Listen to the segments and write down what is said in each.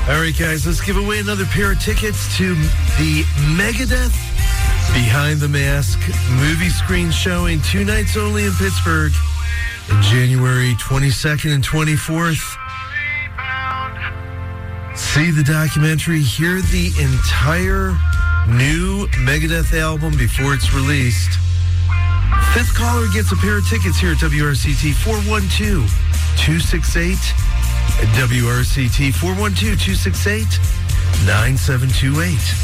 All right, guys, let's give away another pair of tickets to the Megadeth Behind the Mask movie screen showing 2 nights only in Pittsburgh, January 22nd and 24th. See the documentary, hear the entire new Megadeth album before it's released. Fifth caller gets a pair of tickets here at WRCT 412-268. WRCT 412-268-9728.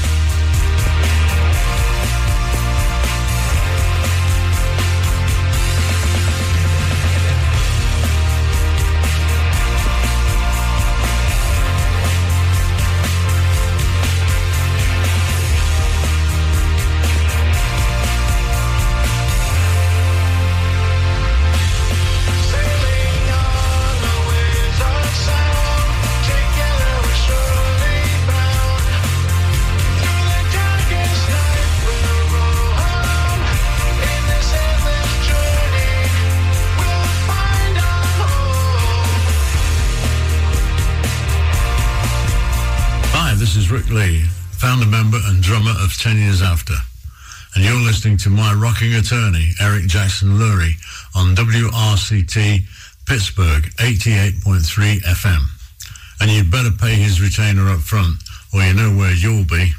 Rick Lee, founder member and drummer of 10 Years After. And you're listening to my rocking attorney, Eric Jackson Lurie, on WRCT Pittsburgh 88.3 FM. And you'd better pay his retainer up front, or you know where you'll be.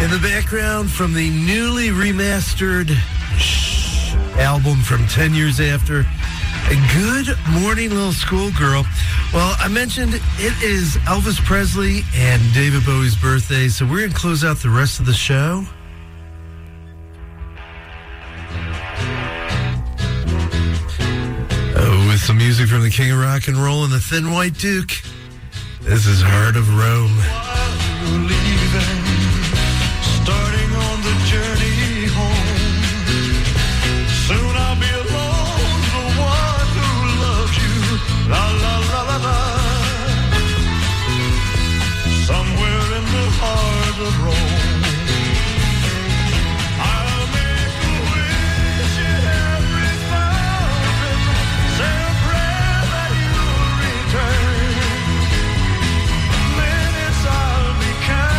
In the background from the newly remastered album from 10 years after, Good Morning Little Schoolgirl. Well, I mentioned it is Elvis Presley and David Bowie's birthday, so we're going to close out the rest of the show with some music from the King of Rock and Roll and the Thin White Duke. This is Heart of Rome. While you're leaving, starting on the journey home, soon I'll be alone, the one who loves you, la la la la la. Somewhere in the heart of Rome, I'll make a wish in every fountain, say a prayer that you'll return. Minutes I'll be counting.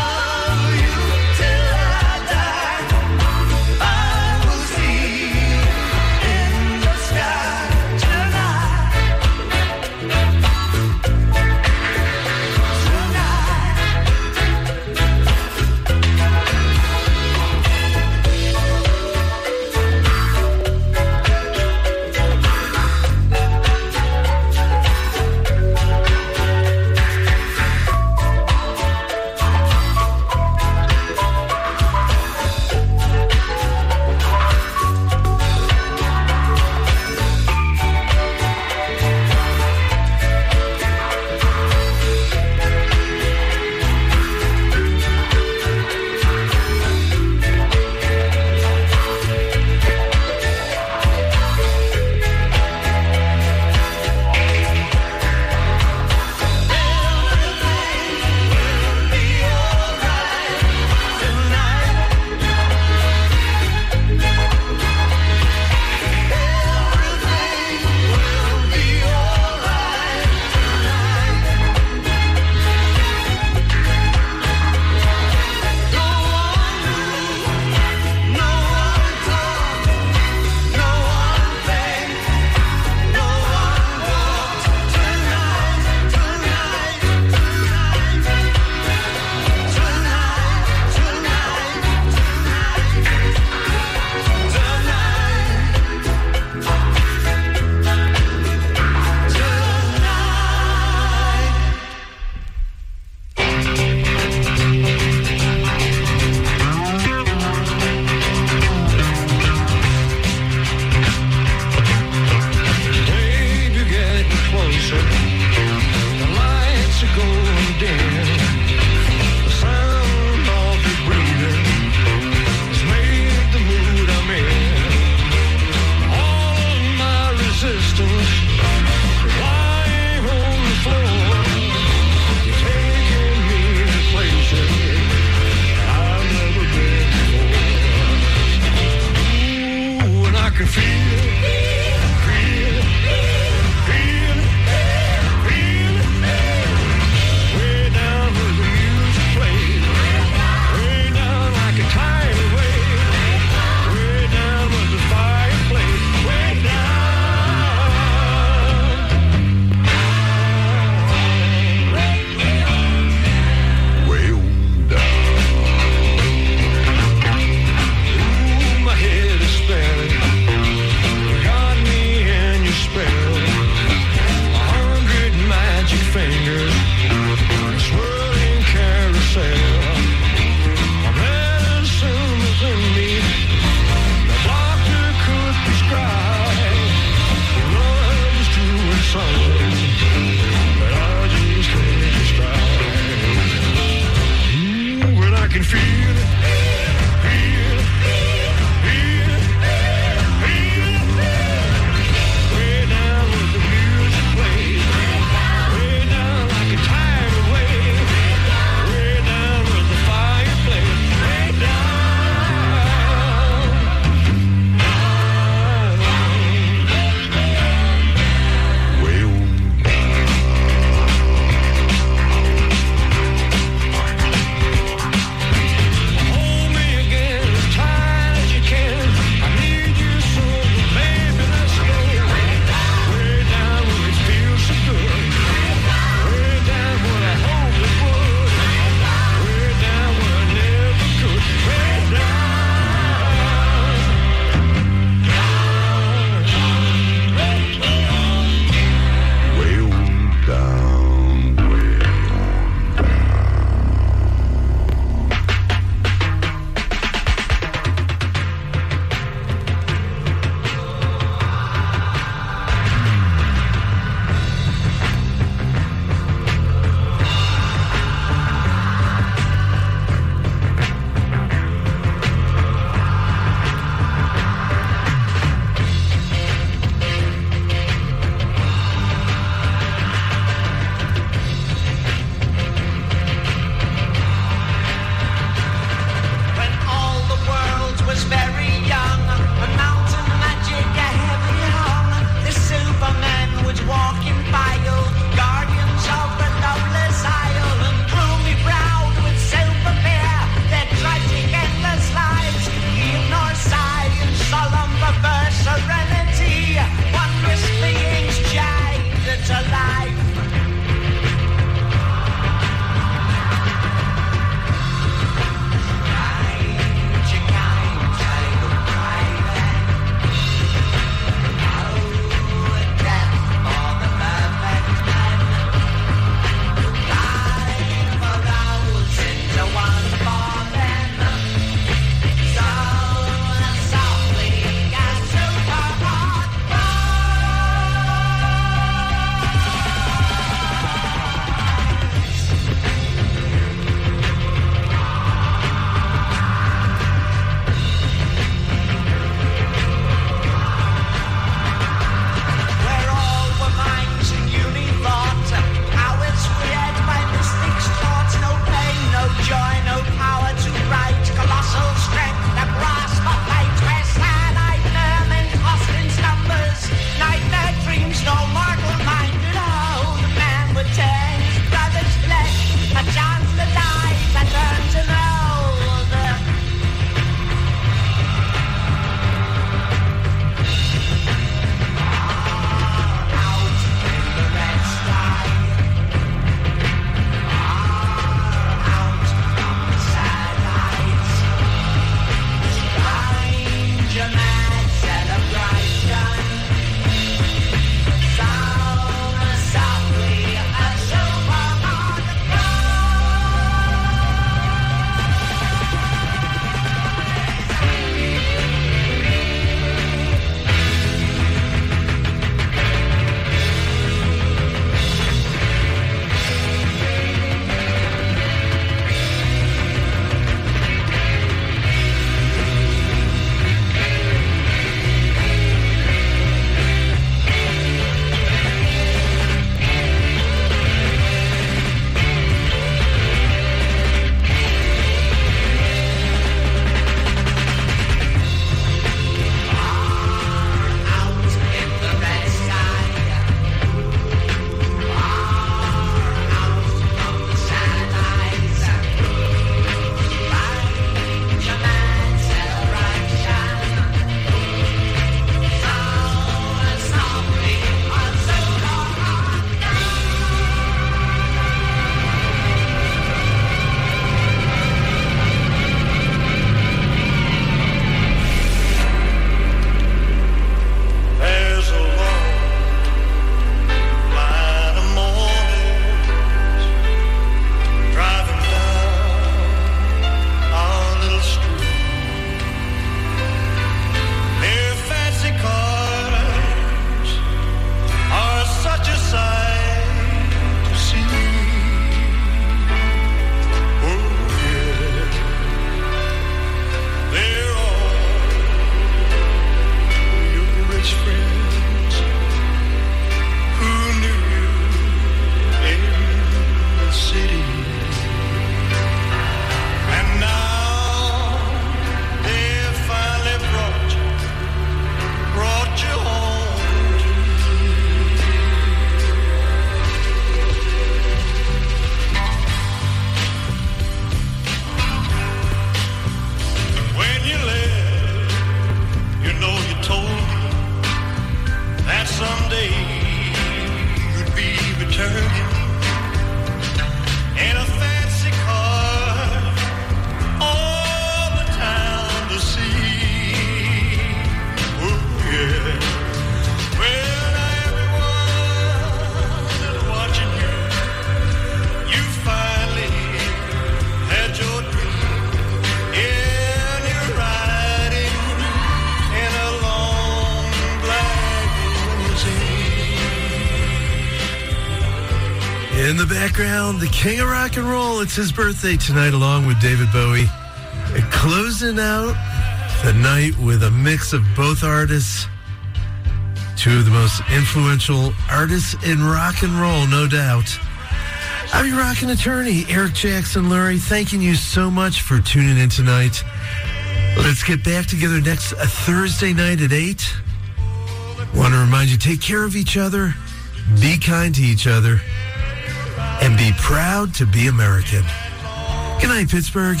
In the background, the king of rock and roll. It's his birthday tonight along with David Bowie. And closing out the night with a mix of both artists. Two of the most influential artists in rock and roll, no doubt. I'm your rockin' attorney, Eric Jackson Lurie, thanking you so much for tuning in tonight. Let's get back together next Thursday night at 8. Want to remind you, take care of each other, be kind to each other, and be proud to be American. Good night, Pittsburgh.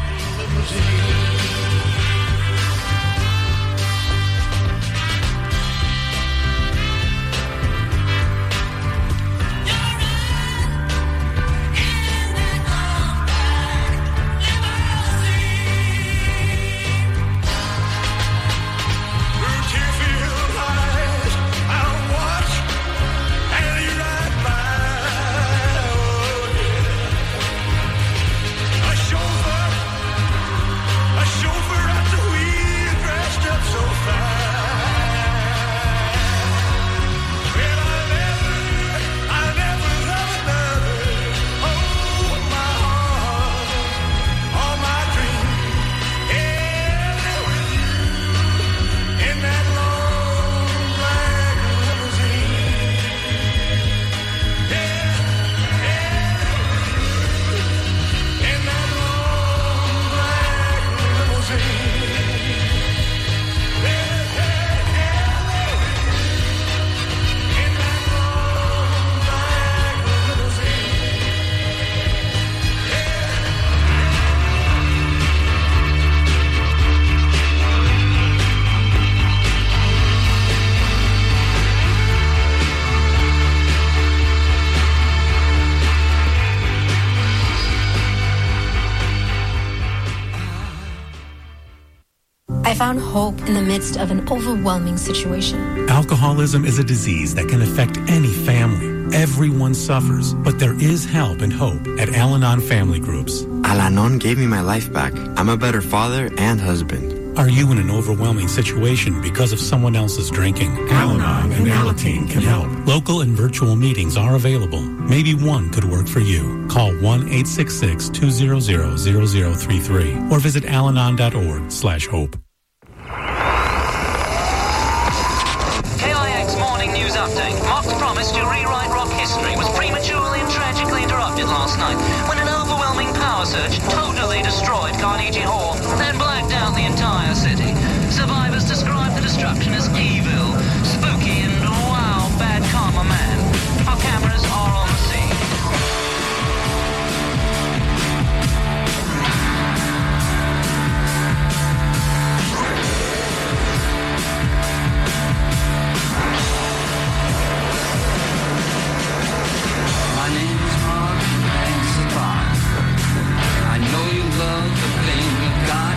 I found hope in the midst of an overwhelming situation. Alcoholism is a disease that can affect any family. Everyone suffers, but there is help and hope at Al-Anon Family Groups. Al-Anon gave me my life back. I'm a better father and husband. Are you in an overwhelming situation because of someone else's drinking? Al-Anon and Alateen can help. Local and virtual meetings are available. Maybe one could work for you. Call 1-866-200-0033 or visit alanon.org/hope. KIX Morning News Update. Mark's promise to rewrite rock history was prematurely and tragically interrupted last night when an overwhelming power surge totally destroyed Carnegie Hall, then blacked out the entire city. Survivors describe the destruction as evil, spooky, and wow, bad karma man. Our cameras are on the scene. My name is Mark, thanks a lot. I know you love the thing you got.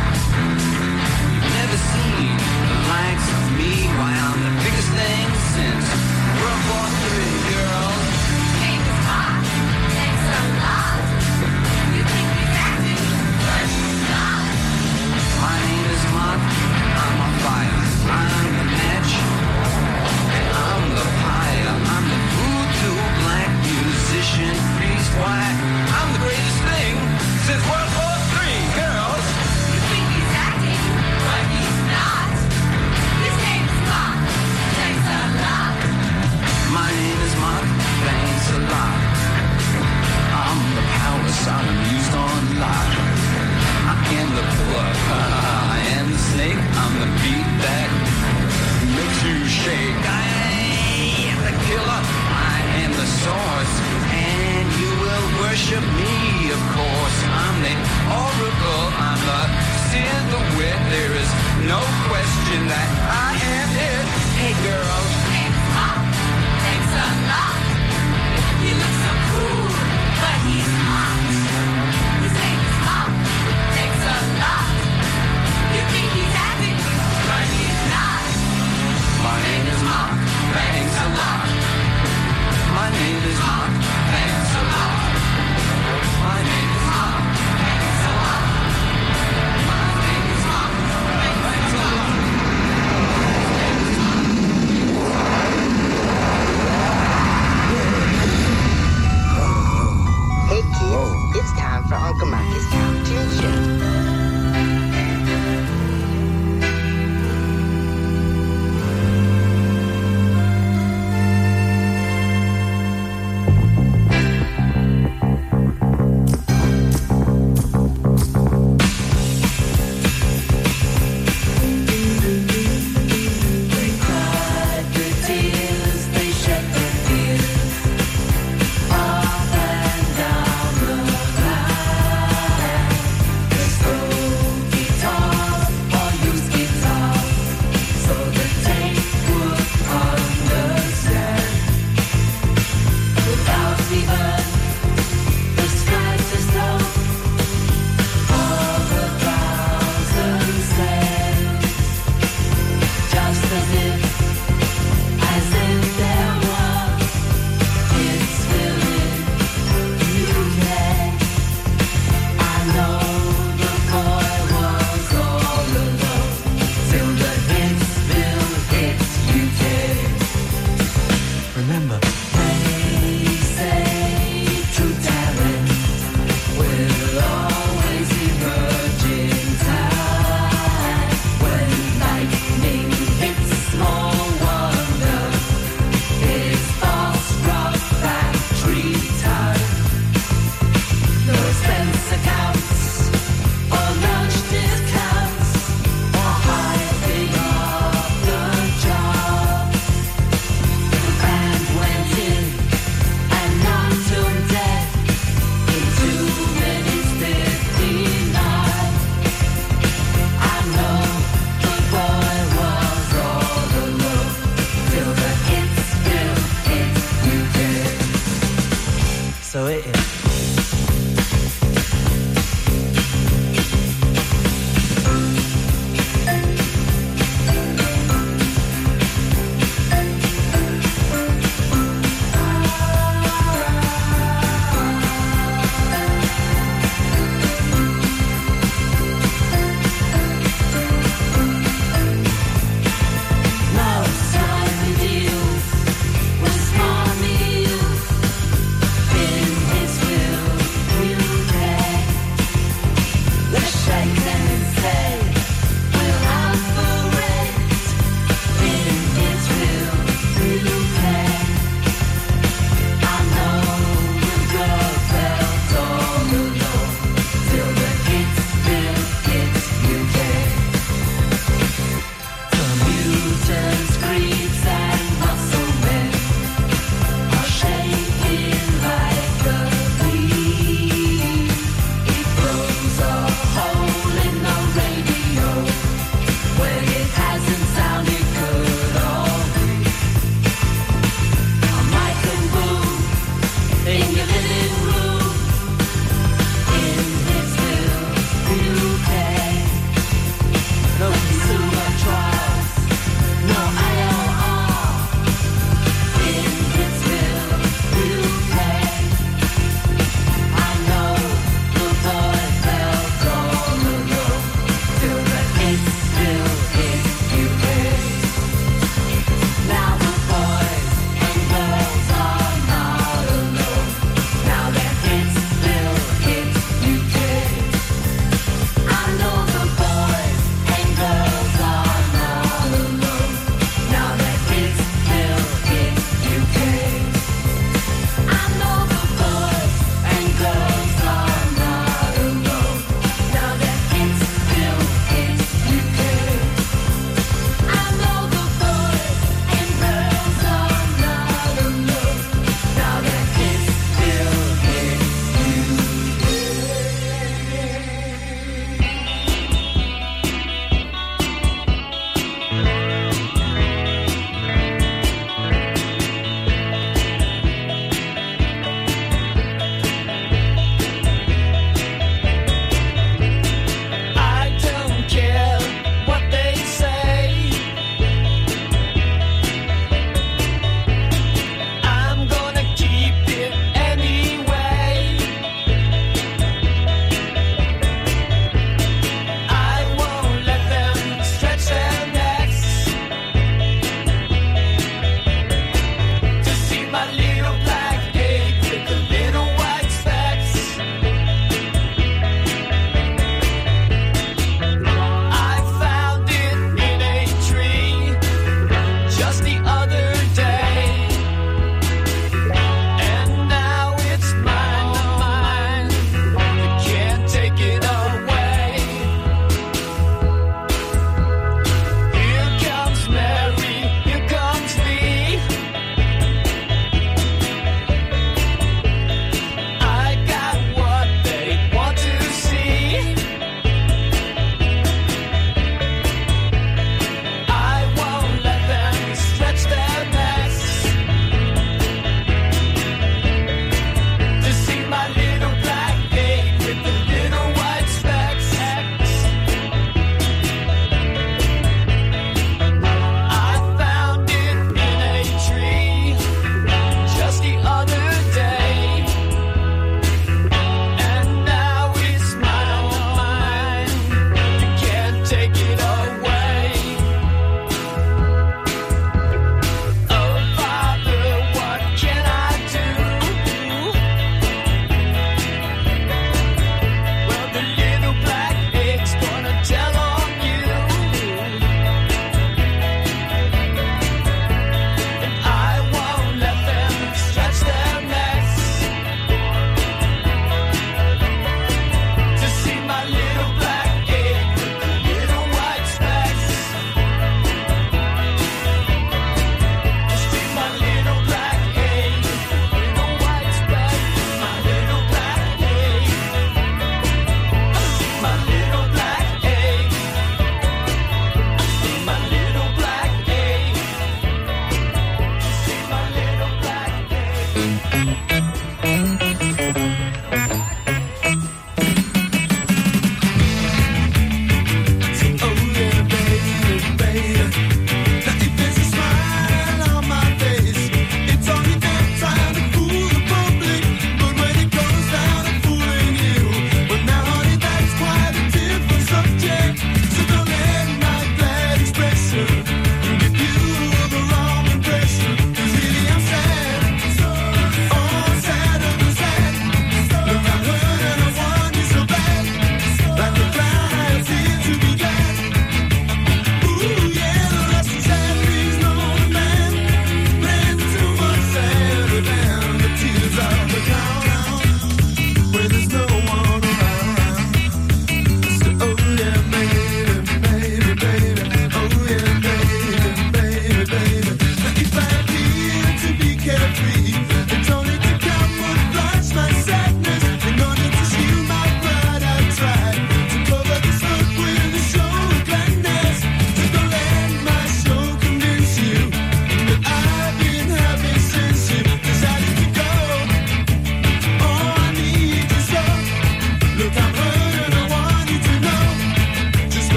just the other day. And now it's mine. You can't take it away. Here comes Mary, here comes me. I got what they want to see. I won't let them stretch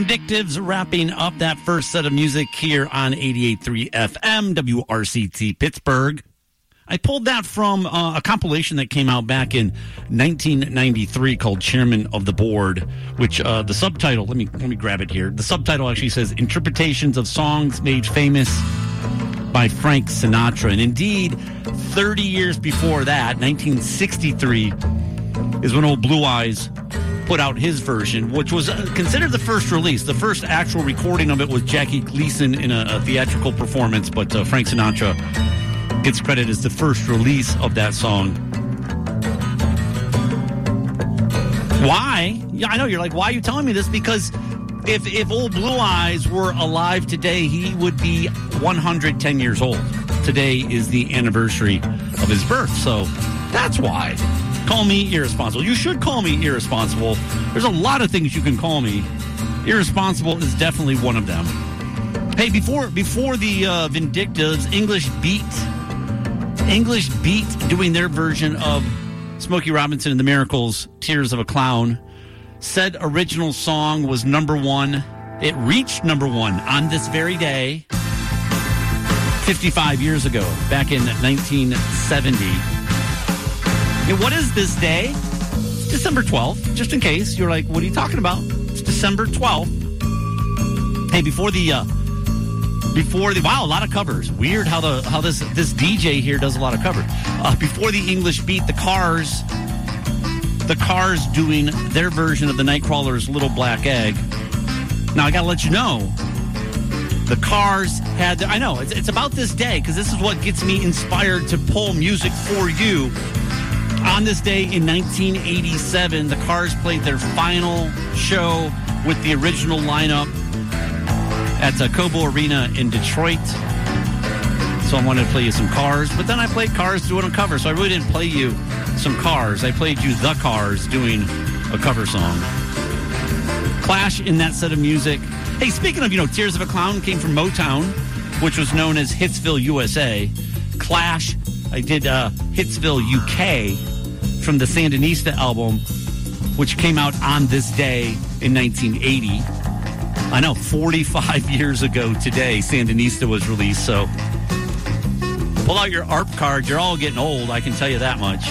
Vindictives wrapping up that first set of music here on 88.3 FM, WRCT Pittsburgh. I pulled that from a compilation that came out back in 1993 called Chairman of the Board, which the subtitle, let me grab it here. The subtitle actually says Interpretations of Songs Made Famous by Frank Sinatra. And indeed, 30 years before that, 1963, is when old Blue Eyes put out his version, which was considered the first release. The first actual recording of it was Jackie Gleason in a theatrical performance, but Frank Sinatra gets credit as the first release of that song. Why? Yeah, I know, you're like, why are you telling me this? Because if old Blue Eyes were alive today, he would be 110 years old. Today is the anniversary of his birth, so that's why. Call me irresponsible. You should call me irresponsible. There's a lot of things you can call me. Irresponsible is definitely one of them. Hey, before the Vindictives, English Beat doing their version of Smokey Robinson and the Miracles, Tears of a Clown. Said original song was number one. It reached number one on this very day 55 years ago, back in 1970. And what is this day? It's December 12th, just in case. You're like, what are you talking about? It's December 12th. Hey, before the wow, a lot of covers. Weird how this DJ here does a lot of covers. Before the English Beat, the Cars doing their version of the Nightcrawler's Little Black Egg. Now, I got to let you know, the Cars had, I know, it's about this day, because this is what gets me inspired to pull music for you. On this day in 1987, the Cars played their final show with the original lineup at Cobo Arena in Detroit. So I wanted to play you some Cars, but then I played Cars doing a cover, so I really didn't play you some Cars. I played you the Cars doing a cover song. Clash in that set of music. Hey, speaking of, Tears of a Clown came from Motown, which was known as Hitsville, USA. Clash, I did Hitsville, UK, from the Sandinista album, which came out on this day in 1980. I know, 45 years ago today, Sandinista was released, so pull out your ARP card. You're all getting old, I can tell you that much.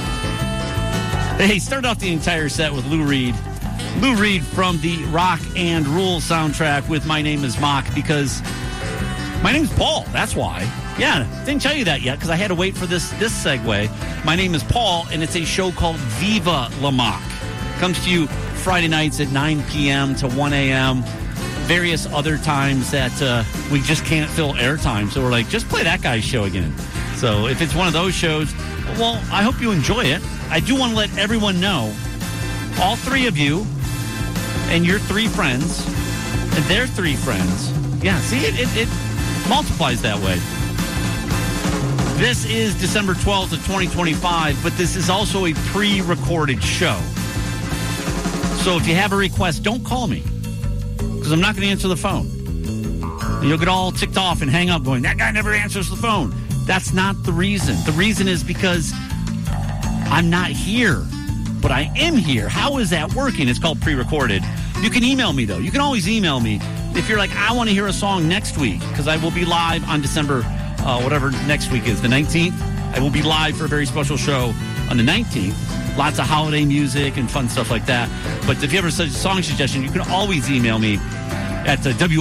Hey, start off the entire set with Lou Reed. Lou Reed from the Rock and Roll soundtrack with My Name is Mock, because my name's Paul, that's why. Yeah, didn't tell you that yet because I had to wait for this segue. My name is Paul, and it's a show called Viva La Mock. Comes to you Friday nights at 9 p.m. to 1 a.m., various other times that we just can't fill airtime. So we're like, just play that guy's show again. So if it's one of those shows, well, I hope you enjoy it. I do want to let everyone know, all three of you and your three friends and their three friends. Yeah, see, it multiplies that way. This is December 12th of 2025, but this is also a pre-recorded show. So if you have a request, don't call me, because I'm not going to answer the phone. And you'll get all ticked off and hang up going, that guy never answers the phone. That's not the reason. The reason is because I'm not here, but I am here. How is that working? It's called pre-recorded. You can email me, though. You can always email me if you're like, I want to hear a song next week, because I will be live on December, whatever next week is, the 19th. I will be live for a very special show on the 19th. Lots of holiday music and fun stuff like that. But if you have a song suggestion, you can always email me at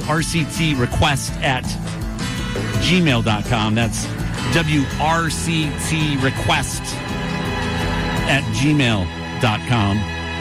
wrctrequest@gmail.com. That's wrctrequest@gmail.com.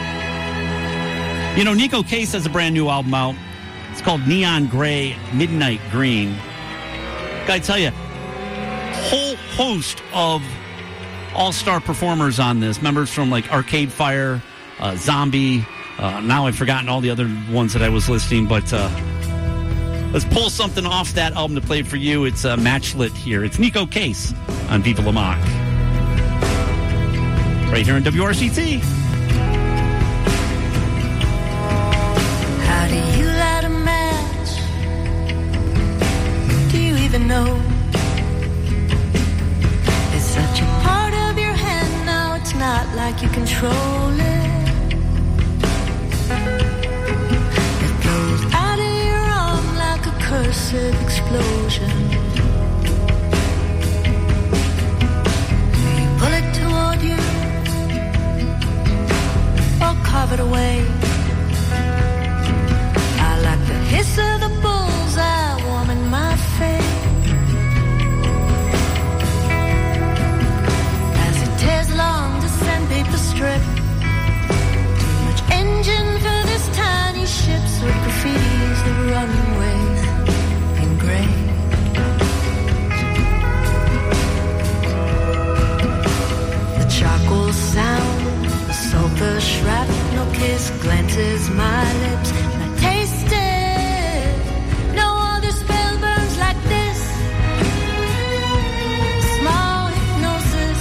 Nico Case has a brand new album out. It's called Neon Gray, Midnight Green. Gotta tell you, whole host of all-star performers on this. Members from like Arcade Fire, Zombie. Now I've forgotten all the other ones that I was listing, but let's pull something off that album to play for you. It's Matchlit here. It's Nico Case on Viva La Mock. Right here on WRCT. How do you light a match? Do you even know? It's such a part of your hand now, it's not like you control it. It blows explosive explosion. You pull it toward you or carve it away. I like the hiss of the bullseye warm in my face as it tears along the sandpaper strip. Too much engine for this tiny ship's with graffiti's the runways in gray. The charcoal sound, the sulfur shrapnel kiss glances my lips, and I taste it. No other spell burns like this. Small hypnosis,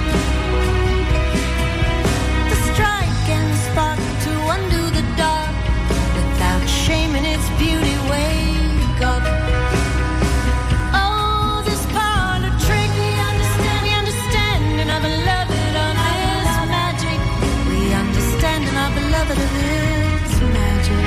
the strike and spark to undo the dark. Without shame in its beauty, wake up. Oh, this parlor trick, we understand and our beloved of this magic. We understand and our beloved of this magic.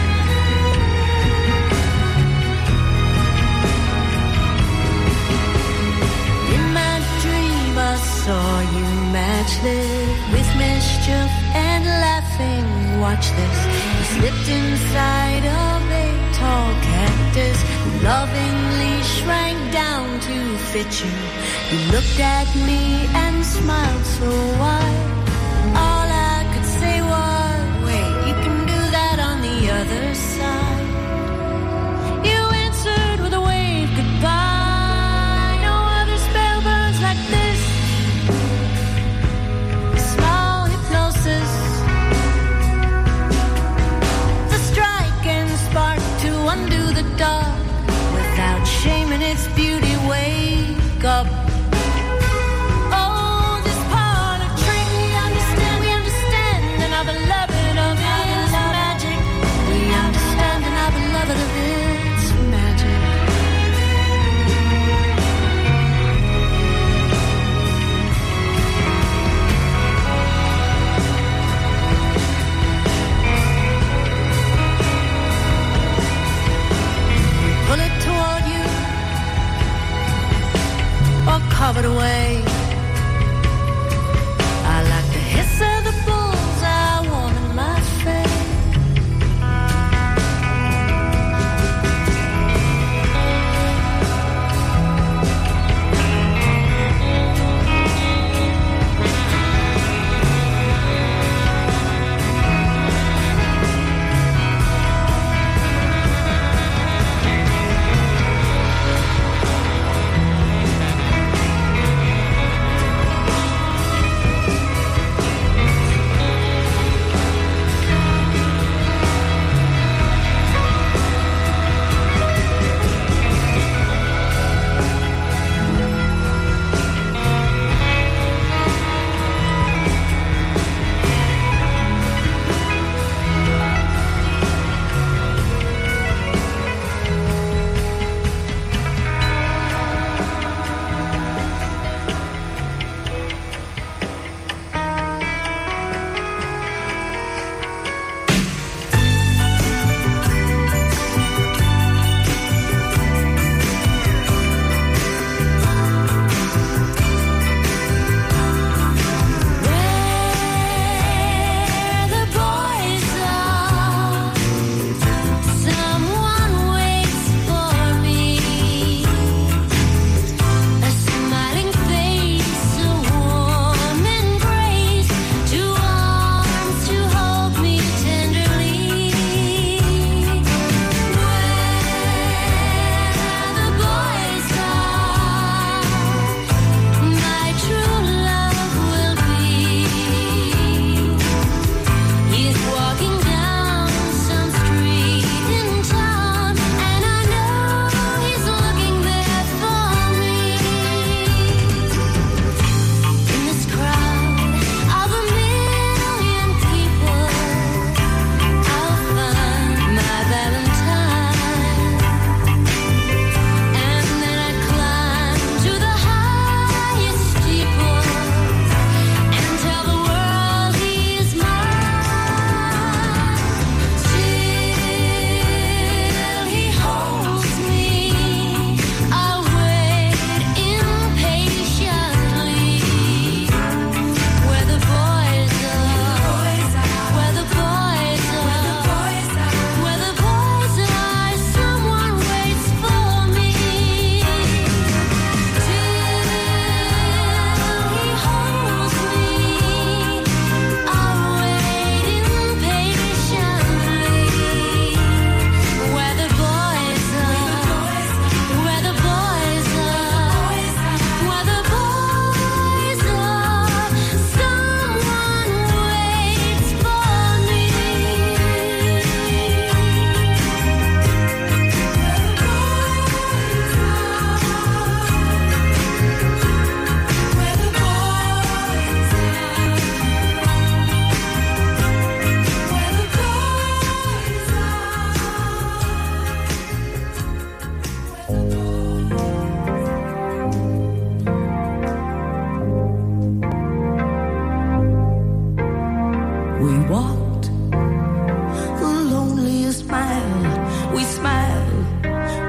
In my dream I saw you matchlit with mischief and laughing. Watch this. You slipped inside of a tall cactus, lovingly shrank down to fit you. You looked at me and smiled so wide. All I could say was, wait, you can do that on the other side. You answered with a wave goodbye. No other spell burns like this. Small hypnosis, the strike and spark to undo the dark. Without shame in its beauty, wake up. Oh, this parlor trick, we understand, and our beloved of its magic. We understand and our beloved of its magic. Pull it toward you or cover it away. I like the hiss of the bullseye warm in my face.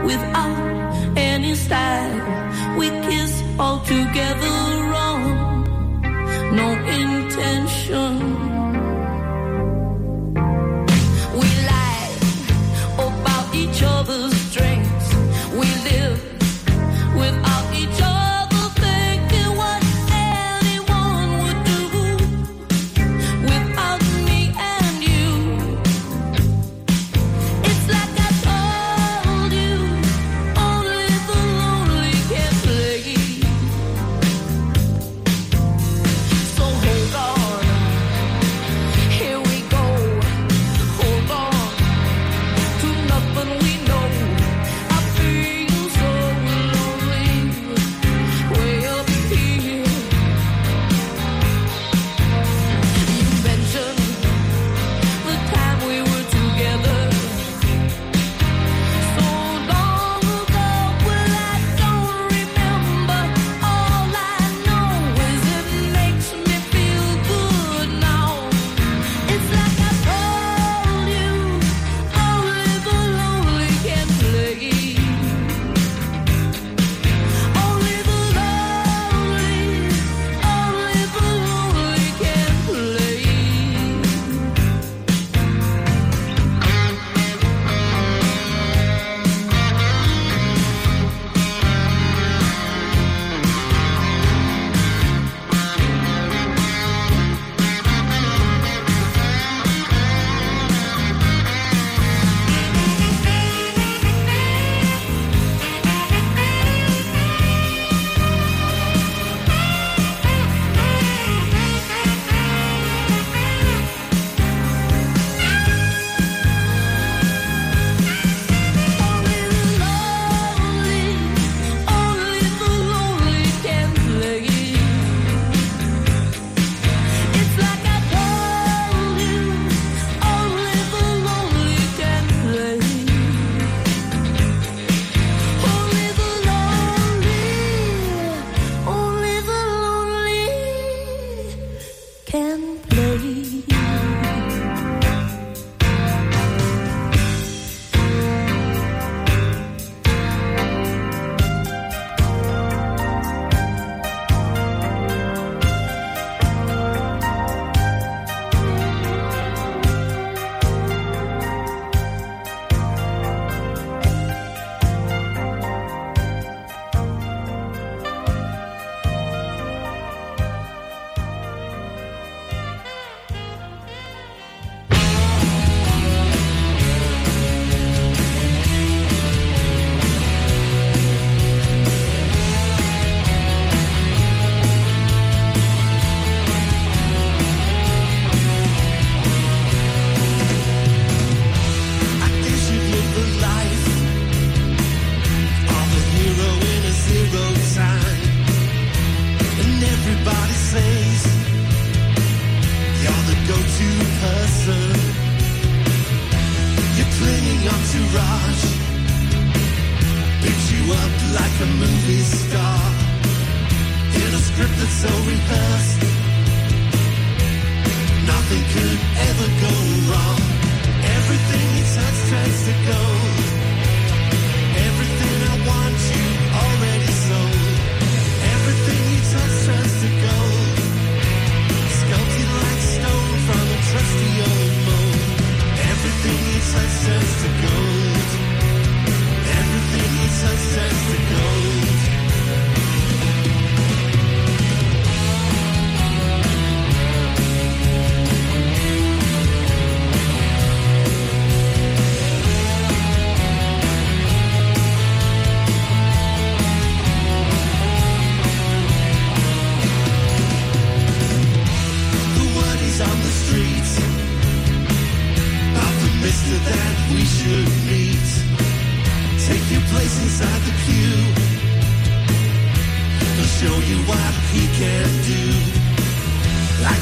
without any style. We kiss all together wrong, no intention. We lie about each other's strengths. We live without each other, thinking what anyone would do without me and you. It's like I told you, only the lonely can play. So hold on, here we go. Hold on to nothing we know. I feel so lonely way up here. You mentioned the time we were together so long ago. Well, I don't remember. All I know is it makes me feel good now. It's like I told you, only the lonely can play. Only the lonely can play. Only the lonely can play. It's like I told you, only the lonely can play. Only the lonely can play. I guess you live the life of a hero in a zero time, and everybody says you're the go-to person. You're clinging on to Raj, picks you up like a movie star in a script that's so rehearsed. Nothing could ever go wrong. Everything you touch turns to gold. Everything I want you already sold. Everything you touch turns to gold. Sculpted like stone from a trusty old mold. Everything you touch turns to gold. Everything you touch turns to gold. The word is on the streets about the mister that we should